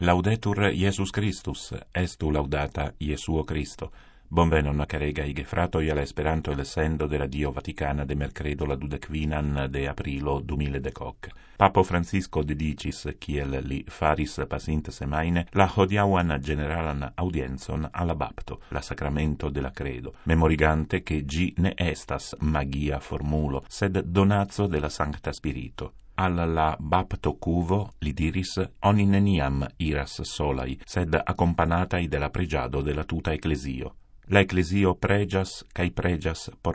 Laudetur Jesus Christus, estu laudata Jesuo Christo. Bonvenon carega gefratoi alla Esperanto el sendo de Radio Vaticana de mercredo la 25 de aprilo 2018. Papo Francisco dedicis, kiel li faris pasinte semaine, la hodiauan generalan audienzon alla bapto, la sacramento de la credo, memorigante che gi ne estas magia formulo, sed donatio de la Sancta Spirito. Alla bapto cuvo, li diris, oni neniam iras solai, sed accompanatai de la pregiado de la tuta ecclesio. La ecclesio pregias, cae pregias por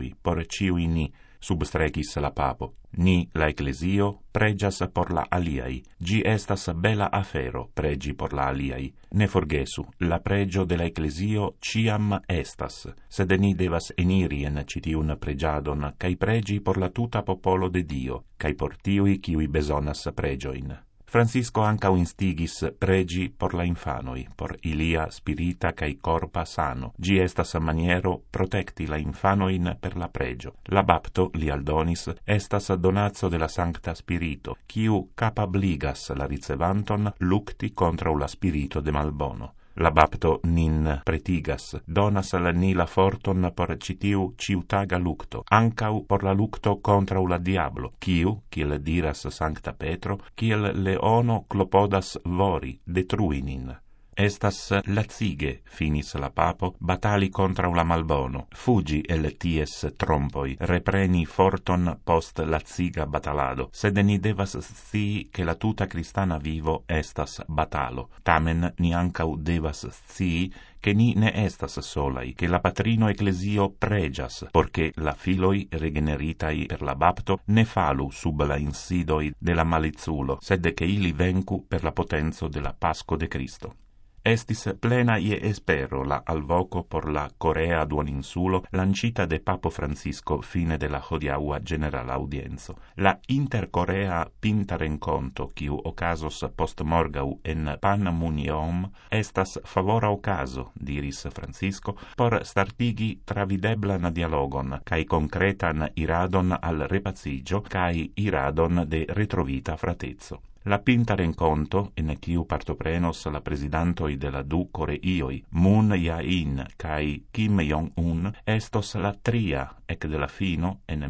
ciui ni, substrecis la papo. Ni, la ecclesio, pregias por la aliai. Gi estas bela afero, pregi por la aliai. Ne forgesu, la pregio de la ecclesio ciam estas, sed ni devas eniri en citiun pregiadon, cae pregi por la tuta popolo de Dio, cae por tiui kiui besonas pregioin. Francisco ancau instigis pregi por la infanoi, por ilia spirita cae corpa sano. Gi estas maniero protecti la infanoin per la pregio. La bapto, li aldonis, estas donatio de la Sancta Spirito, quiu capabligas la ricevanton lucti contra la spirito de malbono. La bapto nin pretigas, donas al ni la forton por citiu ciutaga lucto, ancau por la lucto contra la diablo, quiu, kiel diras Sancta Petro, kiel leono clopodas vori, detrui nin. Estas lacige, finis la papo, batali contra la malbono, fugi el ties trompoi, repreni forton post laciga batalado, sed ni devas scii che la tuta cristana vivo estas batalo. Tamen ni ancau devas scii che ni ne estas solai, che la patrino ecclesio pregias, porche la filoi regeneritai per la bapto ne falu sub la insidoi de la malizulo, sed che ili vencu per la potenzo de la Pasco de Cristo. Estis plena ie espero la alvoco por la Corea duoninsulo lancita de Papo Francisco fine de la hodiaua general audienzo. La intercorea pinta renconto, quiu ocasos post morgau en Panmunjom, estas favora ocaso, diris Francisco, por startigi travideblan dialogon, cae concretan iradon al repacigio, cae iradon de retrovita fratezzo. La pinta renconto, en quiu partoprenos la presidentoi de la du Coreioi, Moon Jae-in cae Kim Jong-un, estos la tria, ec de la fino, en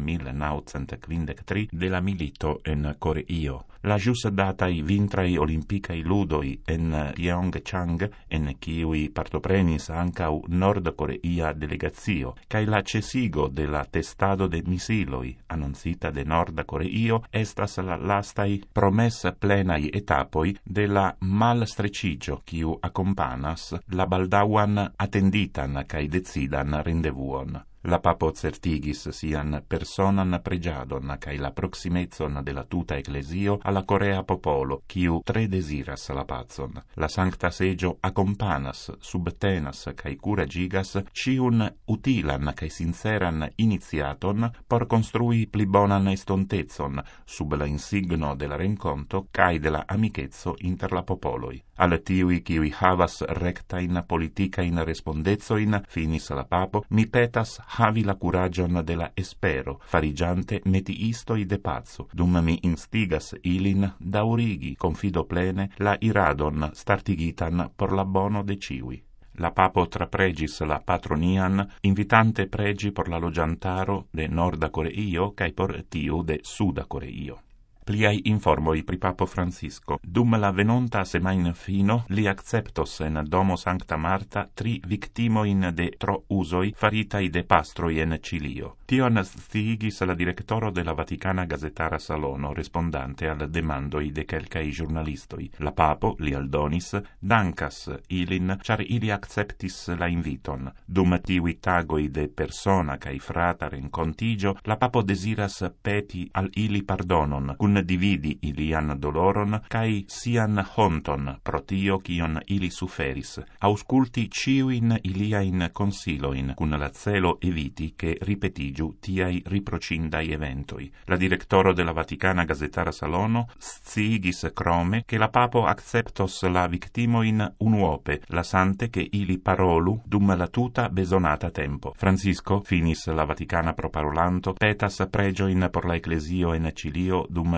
1953, de la milito en Coreio. La jus datai vintrai olimpicai ludoi en Pyeongchang, en quiui partoprenis ancau Nord-Coreia delegazio, cae la cesigo de la testado de misiloi, annoncita de Nord-Coreio, estas la lastai promessa plenai etapoi de la malstrecigio, quiu accompanas la baldauan attenditan cae decidan rendevuon. La papo certigis sian personan pregiadon cae la proximezon de la tuta ecclesio alla Corea popolo, quiu tre desiras la pazon. La Sancta Segio accompanas, subtenas cae curagigas ciun utilan cae sinceran iniziaton por construi pli bonan estontezon sub la insigno de la renconto cae de la amicezzo inter la popoloi. Al tiui quiui havas rectain politicain respondezoin, finis la papo, mi petas havi la curagion de la espero, farigiante metiistoi de pazzo, dum mi instigas ilin daurigi, confido plene, la iradon startigitan por la bono de ciui. La papo trapregis la patronian, invitante pregi por la logiantaro de Norda Coreio cae por tiu de Suda Coreio. Pliai informoi pri Papo Francisco. Dum la venonta semain fino, li acceptos en Domo Sancta Marta 3 victimoin de tro usoi faritai de pastroi en Cilio. Tion sciigis la directoro de la Vaticana Gazetara Salono, respondante al demandoi de quelcai giornalistoi. La Papo, li aldonis, dankas ilin, char ili acceptis la inviton. Dum tivi tagoi de persona cae frata rencontigio, la Papo desiras peti al ili pardonon, cun dividi ilian doloron, cae sian honton pro tio cion ili suferis, ausculti ciuin iliain consiloin, cun la celo eviti che ripetigiu tiai riprocindai eventoi. La directoro de la Vaticana Gazetara Salono sciigis crome che la papo acceptos la victimoin unuope, lasante che ili parolu dum la tuta besonata tempo. Francisco, finis la Vaticana proparolanto, petas pregioin por la Ecclesio en Cilio dum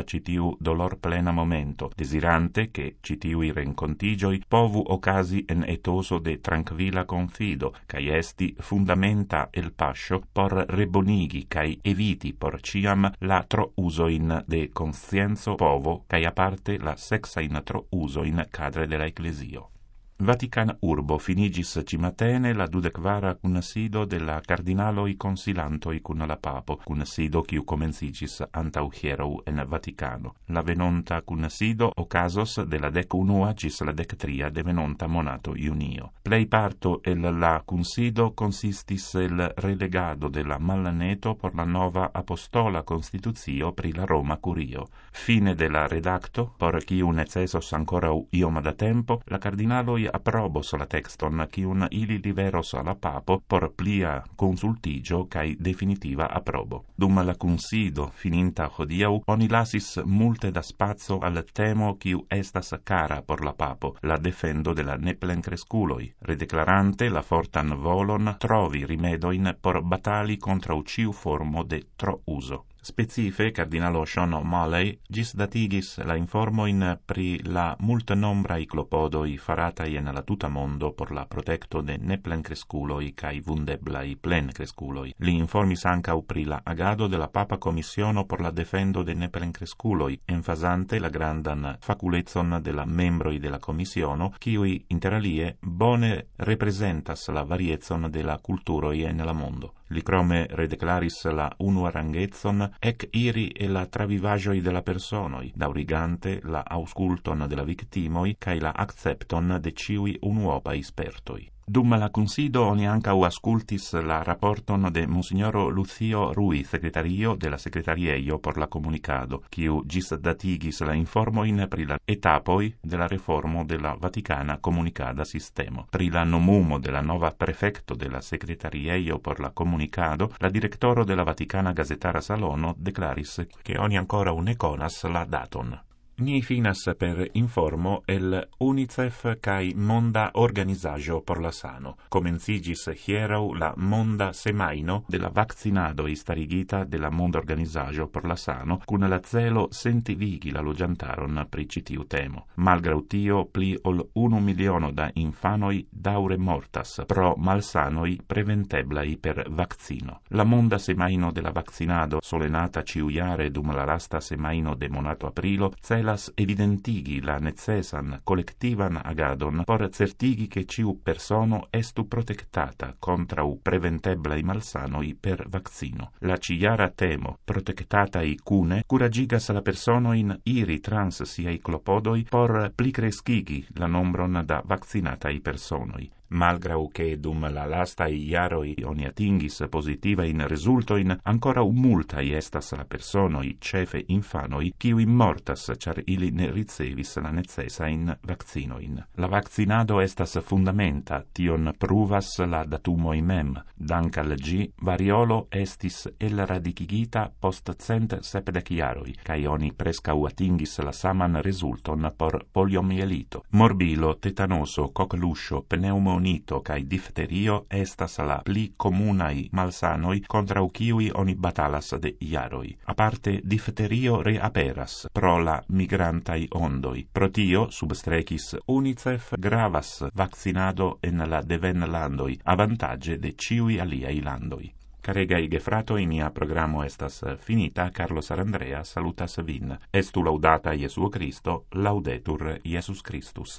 citiu dolor plena momento, desirante che citiui rencontigioi povu ocasi en etoso de tranquilla confido, cae esti fundamenta el pascio por rebonigi cae eviti por ciam la tro usoin de conscienzo povo, cae aparte la sexain tro usoin cadre de la Ecclesio. Vatican urbo finigis cimatene la 24 cunsido de la cardinaloi consilantoi cun la papo, cunsido quiu comencigis antau hierou en Vaticano. La venonta cunsido ocasos de la 11 gis la 13 de venonta monato iunio. Plei parto el la cunsido consistis el relegado de la malneto por la nova apostola constituzio pri la Roma Curio. Fine de la redacto, por quiu necesos ancora ioma da tempo, la cardinaloi aprobos la texton quiun ili liveros alla papo por plia consultigio cae definitiva aprobo. Dum la consido fininta hodiau, oni lasis multe da spazio al temo quiu estas cara por la papo, la defendo de la neplencresculoi, redeclarante la fortan volon trovi rimedoin por batali contra ciu formo de tro uso. Specife, cardinalo Sean O'Malley gisdatigis la informoin pri la multenombrai clopodoi faratai en la tuta mondo por la protecto de neplencresculoi cae vundeblai plencresculoi. Li informis ancau pri la agado de la Papa Commissiono por la defendo de neplencresculoi, enfasante la grandan faculezon de la membroi de la Commissiono, quiui interalie bone representas la variezon de la culturoi en la mondo. Li crome redeclaris la unuaranghezon ec iri e la travivagioi de la personoi, daurigante la ausculton de la victimoi cae la accepton de ciui unuopa ispertoi. Dum la consido oni ancau ascultis la rapporton de Monsignoro Lucio Rui, secretario de la Secretariello por la Comunicado, quiu gisdatigis la informoin pri la etapoi de la reformo de la Vaticana Comunicada Sistemo. Pri la nomumo de la nova prefecto de la Secretariello por la Comunicado, la directoro de la Vaticana Gazetara Salono declaris che oni ancora un conas la daton. Ni finas per informo el UNICEF cae Monda Organizajo por la Sano. Comencigis hierau la Monda Semaino de la vaccinado starigita de la Monda Organizajo por la Sano, cun la celo sentivigi la logiantaron pri citiu temo. Malgrau tio, pli ol 1 miliono da infanoi daure mortas pro malsanoi preventeblai per vaccino. La Monda Semaino de la vaccinado, solenata ciujare dum la lasta semaino de monato aprilo, celas evidentigi la necesan collectivan agadon por certigi che ciu persono estu protectata contra preventeblai malsanoi per vaccino. La ciara temo, protectatai cune, curagigas la personoin iri trans siai clopodoi por pli crescigi la nombron da vaccinatai personoi. Malgrau che dum la lastai iaroi oni atingis positiva in resultoin, ancora multai estas la personoi, cefe infanoi, quiui mortas, char ili ne ricevis la necessa in vaccinoin. La vaccinado estas fundamenta, tion pruvas la datumoi mem. Dank al gi, variolo estis elradicigita post 170 iaroi, cae oni prescau atingis la saman resulton por poliomielito. Morbilo, tetanoso, coqueluscio, pneumonito cae difterio estas la pli comunai malsanoi contra quiui oni batalas de iaroi. Aparte, difterio reaperas pro la migrantai ondoi. Pro tio, substrecis UNICEF gravas vaccinado en la deven landoi, avantage de ciui aliai landoi. Caregai gefratoi, mia programo estas finita. Carlo Sarandrea salutas vin. Estu laudata Iesuo Christo, laudetur Iesus Christus.